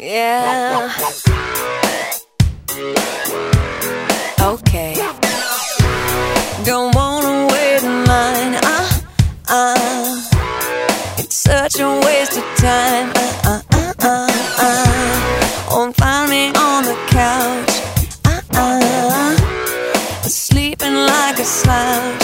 Yeah. Okay. Don't wanna wait in line. It's such a waste of time. Won't find me on the couch. Sleeping like a slouch.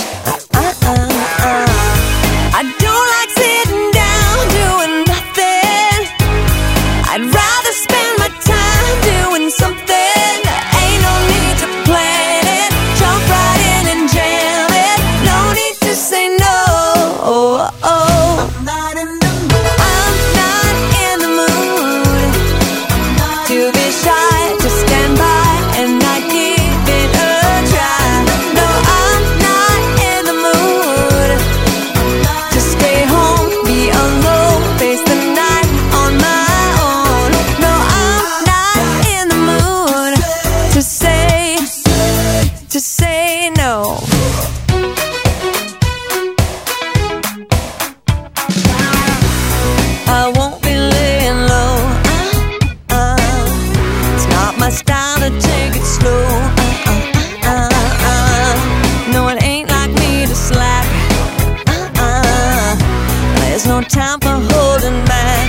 I don't like sitting down doing nothing. I'd rather spend my time doing something. Ain't no need to plan it. Jump right in and jam it. No need to say no. I'm not in the mood. I'm not in the mood to be shy, to stand by and not give it a try. No, I'm not in the mood to stay home, be alone, face the night on my own. No, I'm not in the mood to say no. I won't be laying low. It's not my style to take it slow. No, it ain't like me to slack. There's no time for holding back.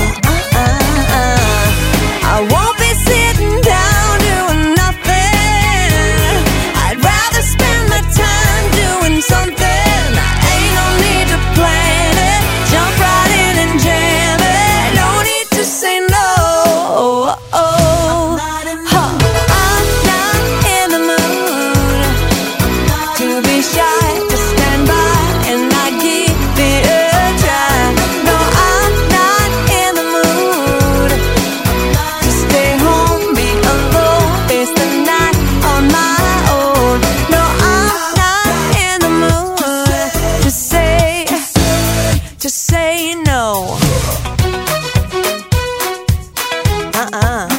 I won't be sitting down doing nothing. I'd rather spend my time doing something. Ain't no need to plan it. Jump right in and jam it. No need to say no. I'm not in the mood to be shy, to stand by and not give it a try. No, I'm not in the mood to stay home, be alone, face the night on my own. No, I'm not in the mood to say no.